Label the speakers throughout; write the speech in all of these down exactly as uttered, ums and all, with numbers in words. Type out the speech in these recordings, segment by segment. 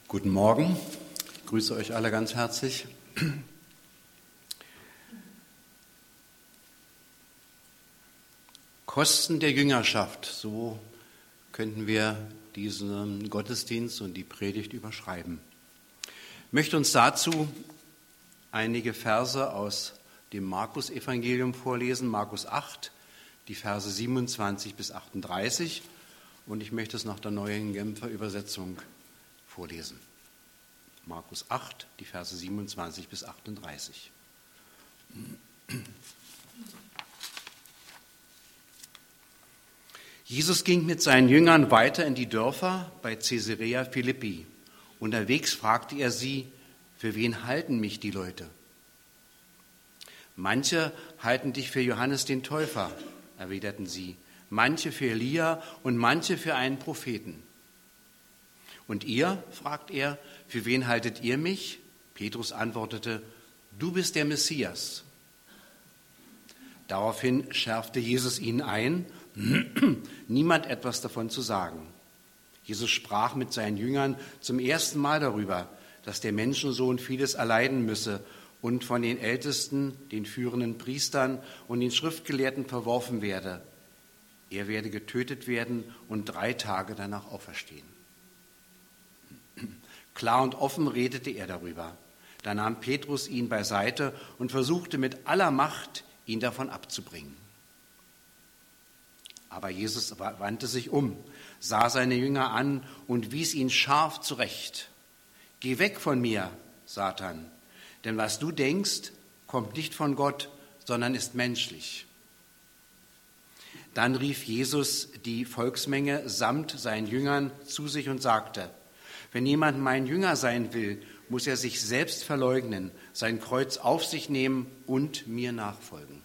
Speaker 1: Guten Morgen, ich grüße euch alle ganz herzlich. Kosten der Jüngerschaft, so könnten wir diesen Gottesdienst und die Predigt überschreiben. Ich möchte uns dazu einige Verse aus dem Markus-Evangelium vorlesen, Markus acht, die Verse siebenundzwanzig bis achtunddreißig, und ich möchte es nach der neuen Genfer Übersetzung vorlesen. Markus acht, die Verse siebenundzwanzig bis achtunddreißig. Jesus ging mit seinen Jüngern weiter in die Dörfer bei Caesarea Philippi. Unterwegs fragte er sie: Für wen halten mich die Leute? Manche halten dich für Johannes den Täufer, erwiderten sie, manche für Elia und manche für einen Propheten. Und ihr, fragt er, für wen haltet ihr mich? Petrus antwortete: Du bist der Messias. Daraufhin schärfte Jesus ihn ein, niemand etwas davon zu sagen. Jesus sprach mit seinen Jüngern zum ersten Mal darüber, dass der Menschensohn vieles erleiden müsse und von den Ältesten, den führenden Priestern und den Schriftgelehrten verworfen werde. Er werde getötet werden und drei Tage danach auferstehen. Klar und offen redete er darüber. Da nahm Petrus ihn beiseite und versuchte mit aller Macht, ihn davon abzubringen. Aber Jesus wandte sich um, sah seine Jünger an und wies ihn scharf zurecht. Geh weg von mir, Satan, denn was du denkst, kommt nicht von Gott, sondern ist menschlich. Dann rief Jesus die Volksmenge samt seinen Jüngern zu sich und sagte: Wenn jemand mein Jünger sein will, muss er sich selbst verleugnen, sein Kreuz auf sich nehmen und mir nachfolgen.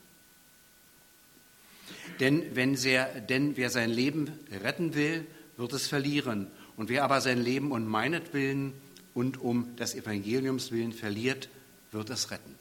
Speaker 1: Denn, wenn sehr, denn wer sein Leben retten will, wird es verlieren. Und wer aber sein Leben um meinetwillen und um des Evangeliums willen verliert, wird es retten.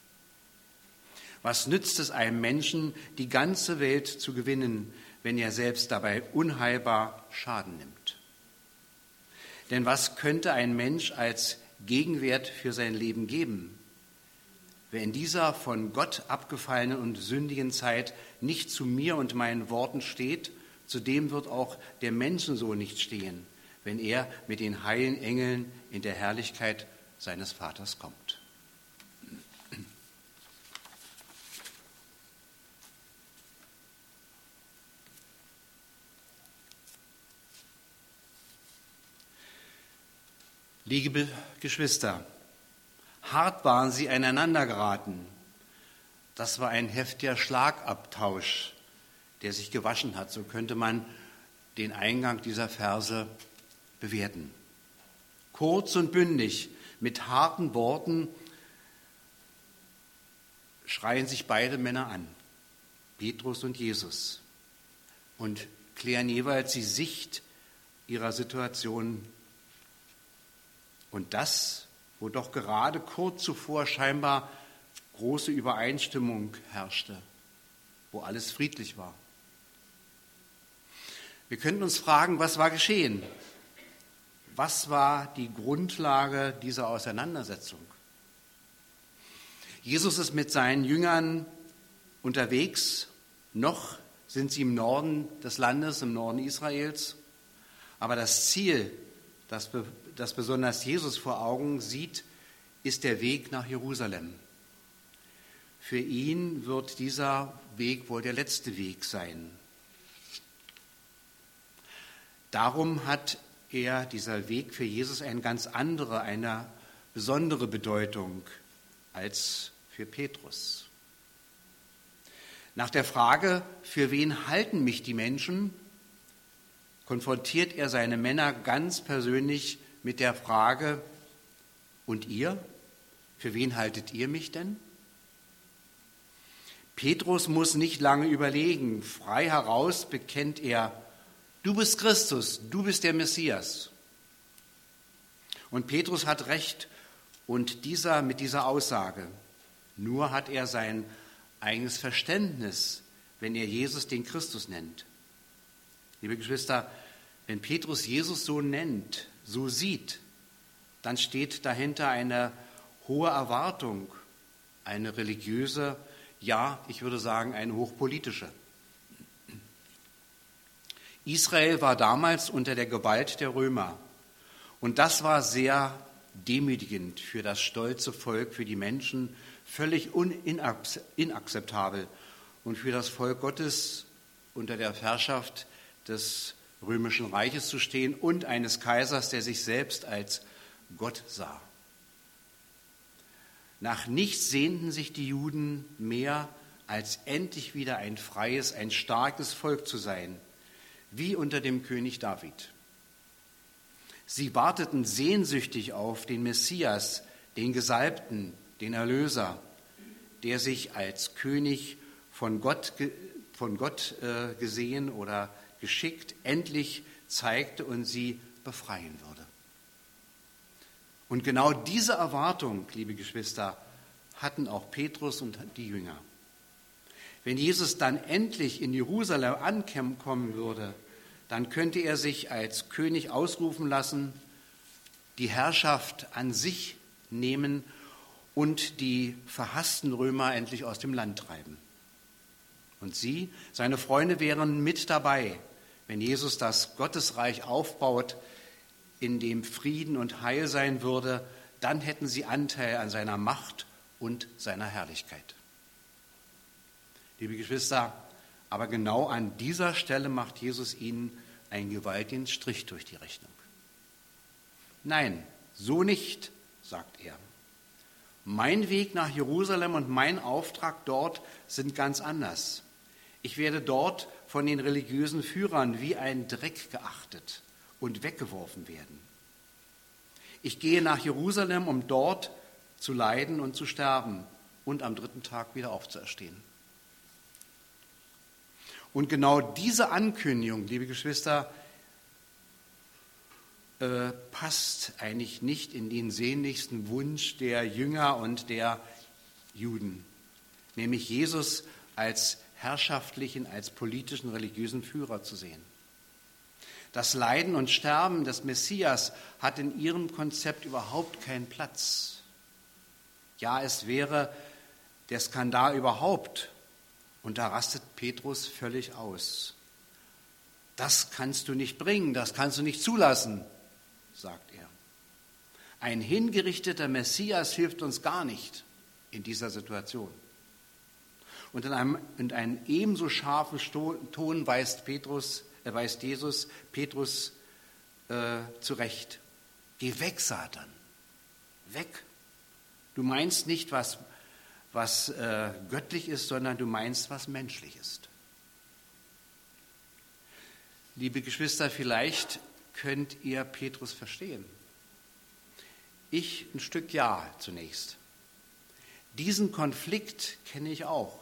Speaker 1: Was nützt es einem Menschen, die ganze Welt zu gewinnen, wenn er selbst dabei unheilbar Schaden nimmt? Denn was könnte ein Mensch als Gegenwert für sein Leben geben? Wer in dieser von Gott abgefallenen und sündigen Zeit nicht zu mir und meinen Worten steht, zu dem wird auch der Menschensohn nicht stehen, wenn er mit den heiligen Engeln in der Herrlichkeit seines Vaters kommt. Liebe Geschwister, hart waren sie aneinander geraten. Das war ein heftiger Schlagabtausch, der sich gewaschen hat. So könnte man den Eingang dieser Verse bewerten. Kurz und bündig, mit harten Worten schreien sich beide Männer an, Petrus und Jesus, und klären jeweils die Sicht ihrer Situation. Und das, wo doch gerade kurz zuvor scheinbar große Übereinstimmung herrschte, wo alles friedlich war. Wir könnten uns fragen, was war geschehen? Was war die Grundlage dieser Auseinandersetzung? Jesus ist mit seinen Jüngern unterwegs. Noch sind sie im Norden des Landes, im Norden Israels. Aber das Ziel, das das besonders Jesus vor Augen sieht, ist der Weg nach Jerusalem. Für ihn wird dieser Weg wohl der letzte Weg sein. Darum hat er, dieser Weg für Jesus, eine ganz andere, eine besondere Bedeutung als für Petrus. Nach der Frage, für wen halten mich die Menschen, konfrontiert er seine Männer ganz persönlich mit der Frage: Und ihr? Für wen haltet ihr mich denn? Petrus muss nicht lange überlegen. Frei heraus bekennt er: Du bist Christus, du bist der Messias. Und Petrus hat recht, und dieser mit dieser Aussage. Nur hat er sein eigenes Verständnis, wenn er Jesus den Christus nennt. Liebe Geschwister, wenn Petrus Jesus so nennt, so sieht, dann steht dahinter eine hohe Erwartung, eine religiöse, ja, ich würde sagen, eine hochpolitische. Israel war damals unter der Gewalt der Römer und das war sehr demütigend für das stolze Volk, für die Menschen, völlig inakzeptabel und für das Volk Gottes unter der Herrschaft des Römischen Reiches zu stehen und eines Kaisers, der sich selbst als Gott sah. Nach nichts sehnten sich die Juden mehr, als endlich wieder ein freies, ein starkes Volk zu sein, wie unter dem König David. Sie warteten sehnsüchtig auf den Messias, den Gesalbten, den Erlöser, der sich als König von Gott, von Gott äh, gesehen oder geschickt endlich zeigte und sie befreien würde. Und genau diese Erwartung, liebe Geschwister, hatten auch Petrus und die Jünger. Wenn Jesus dann endlich in Jerusalem ankommen würde, dann könnte er sich als König ausrufen lassen, die Herrschaft an sich nehmen und die verhassten Römer endlich aus dem Land treiben. Und sie, seine Freunde, wären mit dabei, wenn Jesus das Gottesreich aufbaut, in dem Frieden und Heil sein würde, dann hätten sie Anteil an seiner Macht und seiner Herrlichkeit. Liebe Geschwister, aber genau an dieser Stelle macht Jesus ihnen einen gewaltigen Strich durch die Rechnung. Nein, so nicht, sagt er. Mein Weg nach Jerusalem und mein Auftrag dort sind ganz anders. Ich werde dort von den religiösen Führern wie ein Dreck geachtet und weggeworfen werden. Ich gehe nach Jerusalem, um dort zu leiden und zu sterben und am dritten Tag wieder aufzuerstehen. Und genau diese Ankündigung, liebe Geschwister, äh, passt eigentlich nicht in den sehnlichsten Wunsch der Jünger und der Juden, nämlich Jesus als herrschaftlichen, als politischen, religiösen Führer zu sehen. Das Leiden und Sterben des Messias hat in ihrem Konzept überhaupt keinen Platz. Ja, es wäre der Skandal überhaupt. Und da rastet Petrus völlig aus. Das kannst du nicht bringen, das kannst du nicht zulassen, sagt er. Ein hingerichteter Messias hilft uns gar nicht in dieser Situation. Und in einem, in einem ebenso scharfen Ton weist, Petrus, äh, weist Jesus Petrus äh, zurecht. Geh weg, Satan, weg. Du meinst nicht, was, was äh, göttlich ist, sondern du meinst, was menschlich ist. Liebe Geschwister, vielleicht könnt ihr Petrus verstehen. Ich ein Stück ja zunächst. Diesen Konflikt kenne ich auch.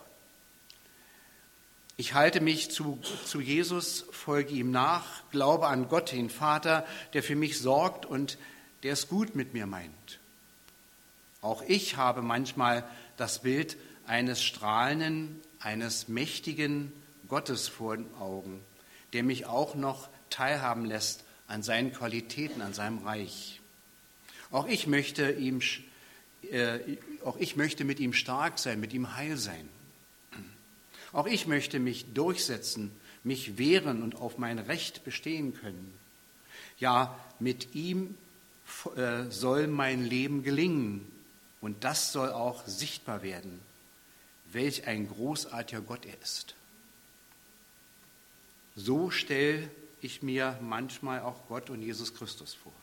Speaker 1: Ich halte mich zu, zu Jesus, folge ihm nach, glaube an Gott, den Vater, der für mich sorgt und der es gut mit mir meint. Auch ich habe manchmal das Bild eines strahlenden, eines mächtigen Gottes vor den Augen, der mich auch noch teilhaben lässt an seinen Qualitäten, an seinem Reich. Auch ich möchte ihm, äh, auch ich möchte mit ihm stark sein, mit ihm heil sein. Auch ich möchte mich durchsetzen, mich wehren und auf mein Recht bestehen können. Ja, mit ihm äh, soll mein Leben gelingen und das soll auch sichtbar werden, welch ein großartiger Gott er ist. So stelle ich mir manchmal auch Gott und Jesus Christus vor.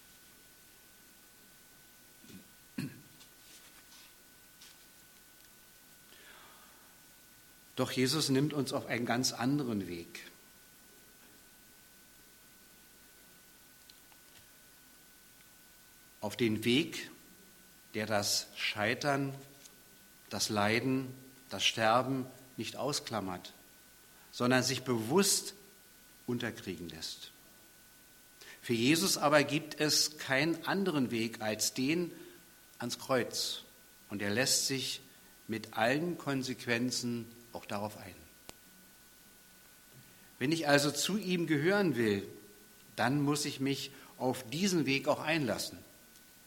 Speaker 1: Doch Jesus nimmt uns auf einen ganz anderen Weg. Auf den Weg, der das Scheitern, das Leiden, das Sterben nicht ausklammert, sondern sich bewusst unterkriegen lässt. Für Jesus aber gibt es keinen anderen Weg als den ans Kreuz. Und er lässt sich mit allen Konsequenzen auch darauf ein. Wenn ich also zu ihm gehören will, dann muss ich mich auf diesen Weg auch einlassen.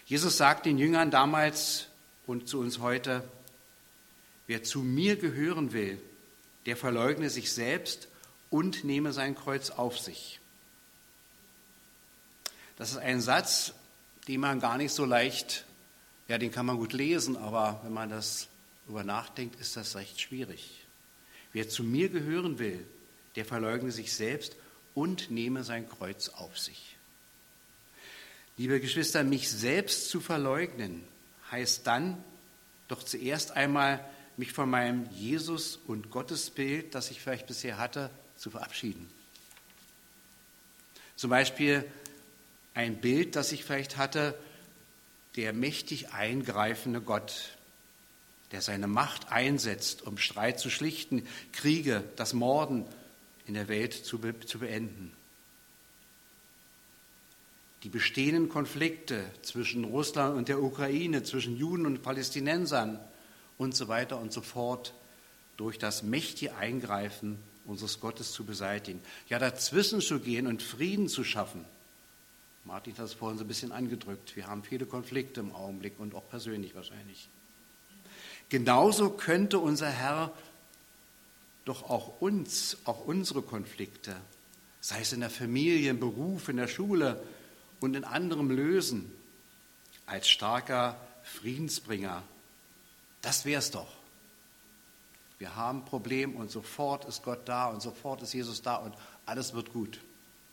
Speaker 1: Jesus sagt den Jüngern damals und zu uns heute: Wer zu mir gehören will, der verleugne sich selbst und nehme sein Kreuz auf sich. Das ist ein Satz, den man gar nicht so leicht, ja, den kann man gut lesen, aber wenn man das darüber nachdenkt, ist das recht schwierig. Wer zu mir gehören will, der verleugne sich selbst und nehme sein Kreuz auf sich. Liebe Geschwister, mich selbst zu verleugnen, heißt dann doch zuerst einmal, mich von meinem Jesus- und Gottesbild, das ich vielleicht bisher hatte, zu verabschieden. Zum Beispiel ein Bild, das ich vielleicht hatte, der mächtig eingreifende Gott, der seine Macht einsetzt, um Streit zu schlichten, Kriege, das Morden in der Welt zu, be- zu beenden. Die bestehenden Konflikte zwischen Russland und der Ukraine, zwischen Juden und Palästinensern und so weiter und so fort, durch das mächtige Eingreifen unseres Gottes zu beseitigen. Ja, dazwischen zu gehen und Frieden zu schaffen. Martin hat es vorhin so ein bisschen angedrückt. Wir haben viele Konflikte im Augenblick und auch persönlich wahrscheinlich. Genauso könnte unser Herr doch auch uns, auch unsere Konflikte, sei es in der Familie, im Beruf, in der Schule und in anderem lösen, als starker Friedensbringer. Das wäre es doch. Wir haben ein Problem und sofort ist Gott da und sofort ist Jesus da und alles wird gut.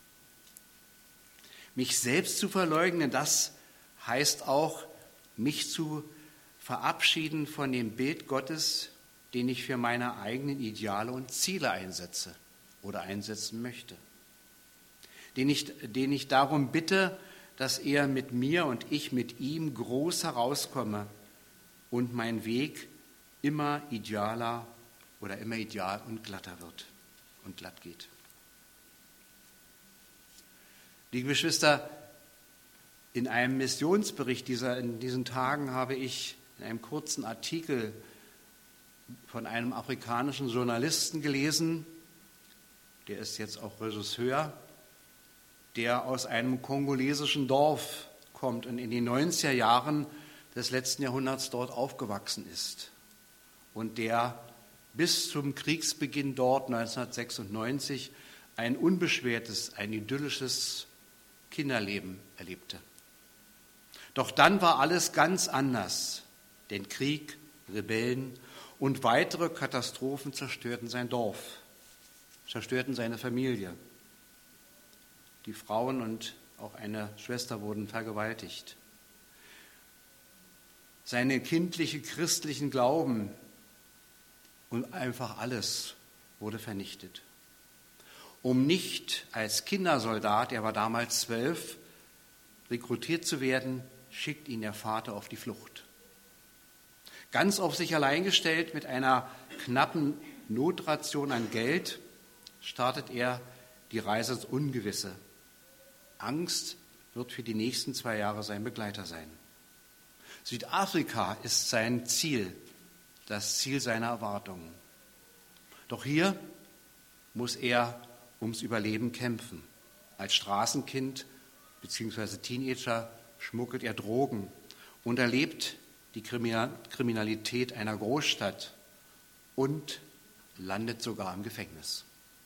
Speaker 1: Mich selbst zu verleugnen, das heißt auch, mich zu verabschieden von dem Bild Gottes, den ich für meine eigenen Ideale und Ziele einsetze oder einsetzen möchte. Den ich, den ich darum bitte, dass er mit mir und ich mit ihm groß herauskomme und mein Weg immer idealer oder immer ideal und glatter wird und glatt geht. Liebe Geschwister, in einem Missionsbericht dieser, in diesen Tagen habe ich in einem kurzen Artikel von einem afrikanischen Journalisten gelesen, der ist jetzt auch Regisseur, der aus einem kongolesischen Dorf kommt und in den neunziger Jahren des letzten Jahrhunderts dort aufgewachsen ist und der bis zum Kriegsbeginn dort neunzehnhundertsechsundneunzig ein unbeschwertes, ein idyllisches Kinderleben erlebte. Doch dann war alles ganz anders, denn Krieg, Rebellen und weitere Katastrophen zerstörten sein Dorf, zerstörten seine Familie. Die Frauen und auch eine Schwester wurden vergewaltigt. Seine kindliche christlichen Glauben und einfach alles wurde vernichtet. Um nicht als Kindersoldat, er war damals zwölf, rekrutiert zu werden, schickt ihn der Vater auf die Flucht. Ganz auf sich allein gestellt mit einer knappen Notration an Geld startet er die Reise ins Ungewisse. Angst wird für die nächsten zwei Jahre sein Begleiter sein. Südafrika ist sein Ziel, das Ziel seiner Erwartungen. Doch hier muss er ums Überleben kämpfen. Als Straßenkind bzw. Teenager schmuggelt er Drogen und erlebt die Kriminalität einer Großstadt und landet sogar im Gefängnis.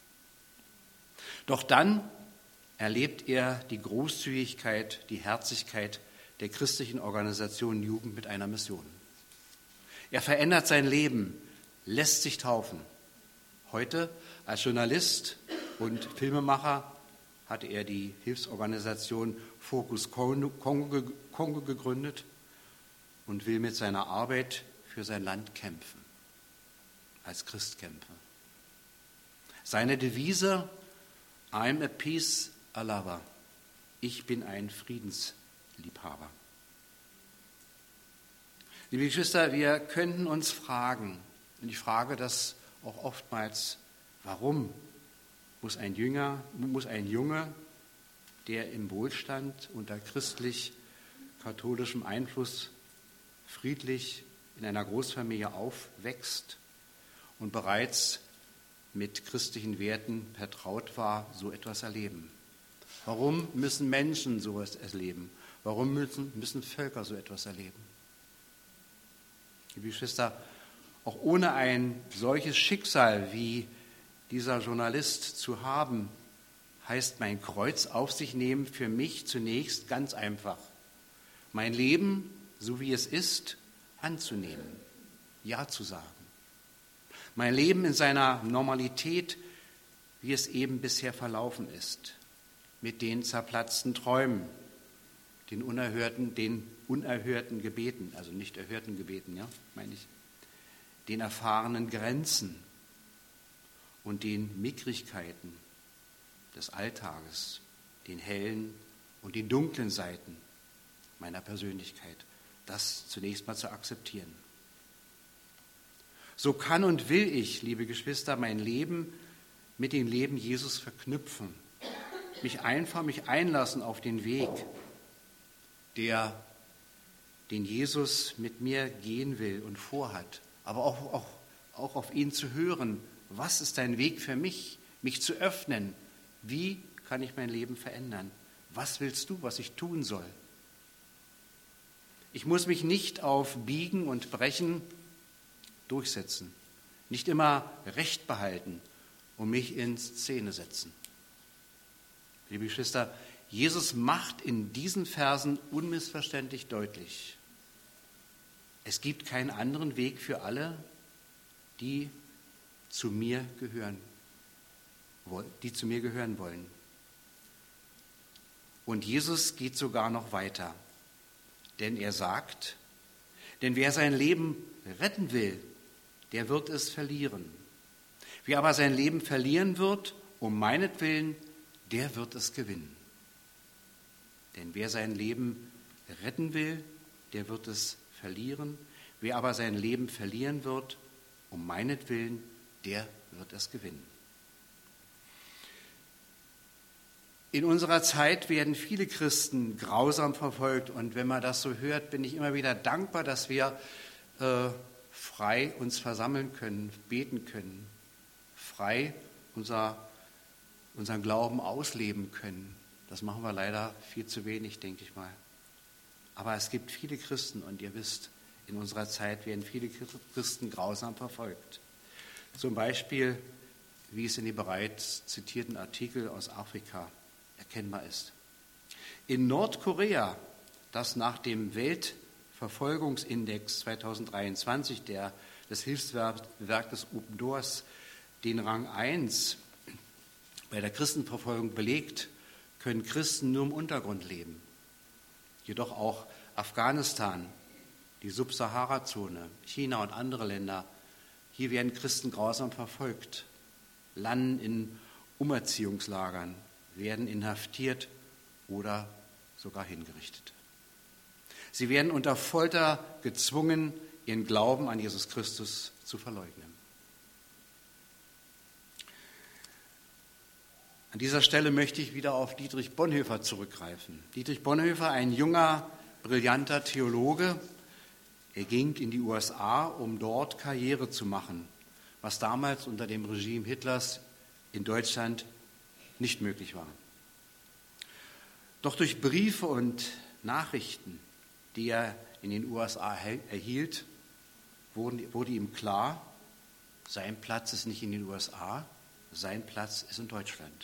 Speaker 1: Doch dann erlebt er die Großzügigkeit, die Herzlichkeit der christlichen Organisation Jugend mit einer Mission. Er verändert sein Leben, lässt sich taufen. Heute als Journalist und Filmemacher hatte er die Hilfsorganisation Focus Kongo gegründet und will mit seiner Arbeit für sein Land kämpfen, als Christ kämpfen. Seine Devise: I'm a peace lover. Ich bin ein Friedensliebhaber. Liebe Geschwister, wir könnten uns fragen, und ich frage das auch oftmals, warum muss ein Jünger, muss ein Junge, der im Wohlstand unter christlich-katholischem Einfluss friedlich in einer Großfamilie aufwächst und bereits mit christlichen Werten vertraut war, so etwas erleben? Warum müssen Menschen sowas erleben? Warum müssen, müssen Völker so etwas erleben? Liebe Geschwister, auch ohne ein solches Schicksal wie dieser Journalist zu haben, heißt mein Kreuz auf sich nehmen für mich zunächst ganz einfach. Mein Leben, so wie es ist, anzunehmen, Ja zu sagen. Mein Leben in seiner Normalität, wie es eben bisher verlaufen ist, mit den zerplatzten Träumen, den unerhörten, den unerhörten Gebeten, also nicht erhörten Gebeten, ja, meine ich, den erfahrenen Grenzen und den Mickrigkeiten des Alltages, den hellen und den dunklen Seiten meiner Persönlichkeit, das zunächst mal zu akzeptieren. So kann und will ich, liebe Geschwister, mein Leben mit dem Leben Jesus verknüpfen, mich einfach, mich einlassen auf den Weg, der, den Jesus mit mir gehen will und vorhat, aber auch, auch, auch auf ihn zu hören. Was ist dein Weg für mich, mich zu öffnen? Wie kann ich mein Leben verändern? Was willst du, was ich tun soll? Ich muss mich nicht auf Biegen und Brechen durchsetzen, nicht immer Recht behalten und mich in Szene setzen. Liebe Geschwister, Jesus macht in diesen Versen unmissverständlich deutlich, es gibt keinen anderen Weg für alle, die zu mir gehören, die zu mir gehören wollen. Und Jesus geht sogar noch weiter, denn er sagt, denn wer sein Leben retten will, der wird es verlieren. Wer aber sein Leben verlieren wird, um meinetwillen, der wird es gewinnen. Denn wer sein Leben retten will, der wird es verlieren. Wer aber sein Leben verlieren wird, um meinetwillen, der wird es gewinnen. In unserer Zeit werden viele Christen grausam verfolgt und wenn man das so hört, bin ich immer wieder dankbar, dass wir äh, frei uns versammeln können, beten können, frei unser, unseren Glauben ausleben können. Das machen wir leider viel zu wenig, denke ich mal. Aber es gibt viele Christen und ihr wisst, in unserer Zeit werden viele Christen grausam verfolgt. Zum Beispiel, wie es in dem bereits zitierten Artikel aus Afrika erkennbar ist. In Nordkorea, das nach dem Weltverfolgungsindex zweitausenddreiundzwanzig der, des Hilfswerkes Open Doors den Rang eins bei der Christenverfolgung belegt, können Christen nur im Untergrund leben. Jedoch auch Afghanistan, die Subsahara-Zone, China und andere Länder, hier werden Christen grausam verfolgt, landen in Umerziehungslagern, werden inhaftiert oder sogar hingerichtet. Sie werden unter Folter gezwungen, ihren Glauben an Jesus Christus zu verleugnen. An dieser Stelle möchte ich wieder auf Dietrich Bonhoeffer zurückgreifen. Dietrich Bonhoeffer, ein junger, brillanter Theologe, er ging in die U S A, um dort Karriere zu machen, was damals unter dem Regime Hitlers in Deutschland nicht möglich war. Doch durch Briefe und Nachrichten, die er in den U S A erhielt, wurde ihm klar, sein Platz ist nicht in den U S A, sein Platz ist in Deutschland.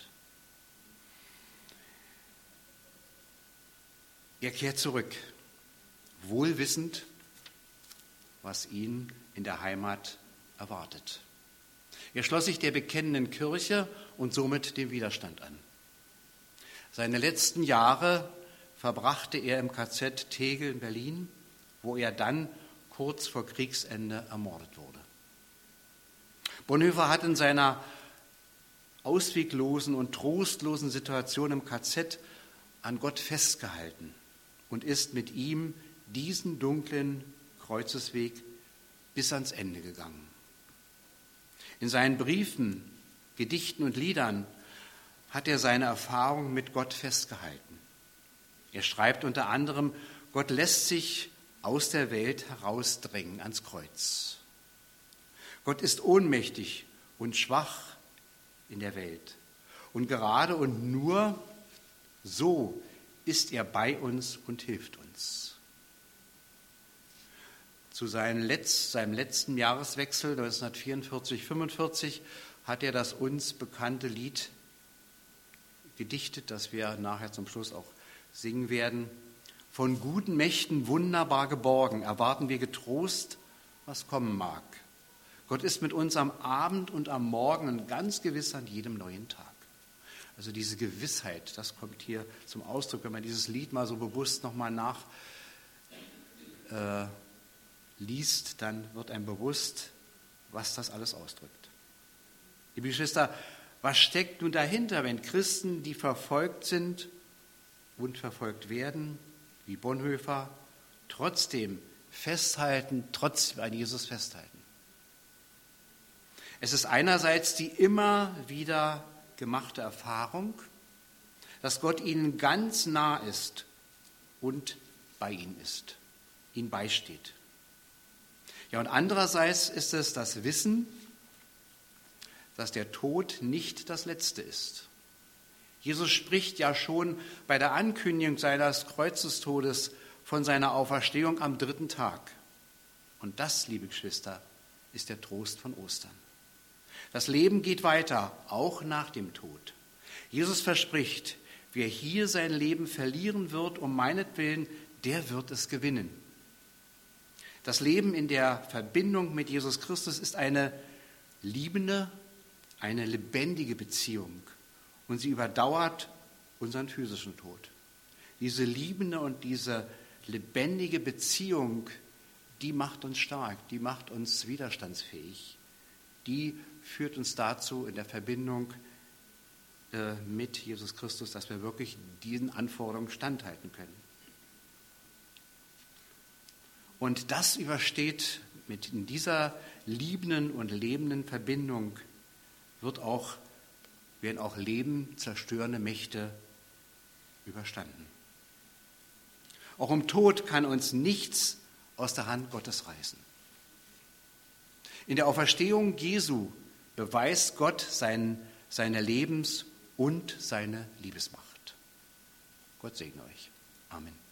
Speaker 1: Er kehrt zurück, wohl wissend, was ihn in der Heimat erwartet. Er schloss sich der bekennenden Kirche und somit dem Widerstand an. Seine letzten Jahre verbrachte er im K Z Tegel in Berlin, wo er dann kurz vor Kriegsende ermordet wurde. Bonhoeffer hat in seiner ausweglosen und trostlosen Situation im K Z an Gott festgehalten und ist mit ihm diesen dunklen Kreuzesweg bis ans Ende gegangen. In seinen Briefen, Gedichten und Liedern hat er seine Erfahrung mit Gott festgehalten. Er schreibt unter anderem, Gott lässt sich aus der Welt herausdrängen ans Kreuz. Gott ist ohnmächtig und schwach in der Welt. Und gerade und nur so ist er bei uns und hilft uns. Zu seinem, Letz-, seinem letzten Jahreswechsel neunzehnhundertvierundvierzig fünfundvierzig hat er das uns bekannte Lied gedichtet, das wir nachher zum Schluss auch singen werden. Von guten Mächten wunderbar geborgen, erwarten wir getrost, was kommen mag. Gott ist mit uns am Abend und am Morgen und ganz gewiss an jedem neuen Tag. Also diese Gewissheit, das kommt hier zum Ausdruck, wenn man dieses Lied mal so bewusst nochmal nach äh, liest, dann wird einem bewusst, was das alles ausdrückt. Liebe Geschwister, was steckt nun dahinter, wenn Christen, die verfolgt sind und verfolgt werden, wie Bonhoeffer, trotzdem festhalten, trotzdem an Jesus festhalten? Es ist einerseits die immer wieder gemachte Erfahrung, dass Gott ihnen ganz nah ist und bei ihnen ist, ihnen beisteht. Ja, und andererseits ist es das Wissen, dass der Tod nicht das Letzte ist. Jesus spricht ja schon bei der Ankündigung seines Kreuzestodes von seiner Auferstehung am dritten Tag. Und das, liebe Geschwister, ist der Trost von Ostern. Das Leben geht weiter, auch nach dem Tod. Jesus verspricht, wer hier sein Leben verlieren wird, um meinetwillen, der wird es gewinnen. Das Leben in der Verbindung mit Jesus Christus ist eine liebende, eine lebendige Beziehung und sie überdauert unseren physischen Tod. Diese liebende und diese lebendige Beziehung, die macht uns stark, die macht uns widerstandsfähig, die führt uns dazu in der Verbindung äh, mit Jesus Christus, dass wir wirklich diesen Anforderungen standhalten können. Und das übersteht mit in dieser liebenden und lebenden Verbindung wird auch, werden auch Leben zerstörende Mächte überstanden. Auch im Tod kann uns nichts aus der Hand Gottes reißen. In der Auferstehung Jesu beweist Gott sein, seine Lebens- und seine Liebesmacht. Gott segne euch. Amen.